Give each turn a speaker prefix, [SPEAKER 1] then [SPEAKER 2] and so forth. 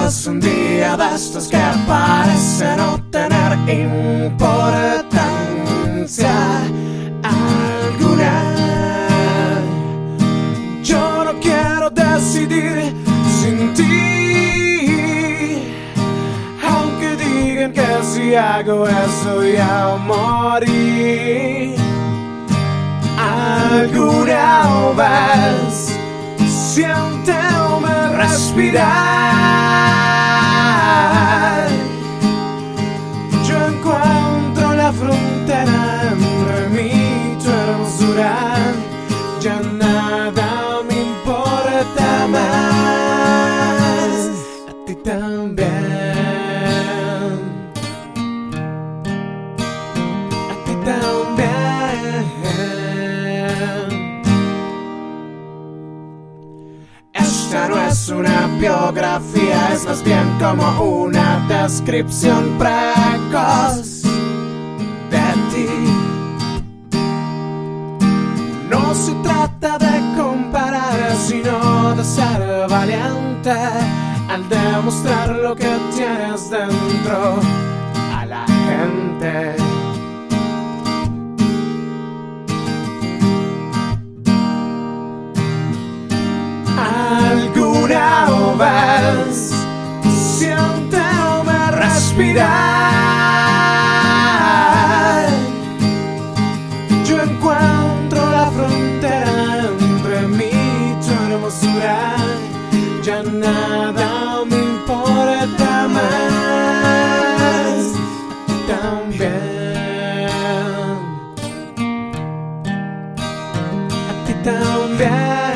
[SPEAKER 1] eres un día de estos que parece no tener importancia alguna. Yo no quiero decidir sin ti, aunque digan que si hago eso ya morí. Alguna vez siénteme respirar. Yo encuentro la frontera entre mí y tu hermosura. Ya nada me importa más. A ti también. A ti también. Esta no es una biografía, es más bien como una descripción precoz de ti. No se trata de comparar, sino de ser valiente al demostrar lo que tienes dentro a la gente. Alguna vez siénteme respirar. Yo encuentro la frontera entre mí y tu hermosura. Ya nada me importa más. A ti también. A ti también.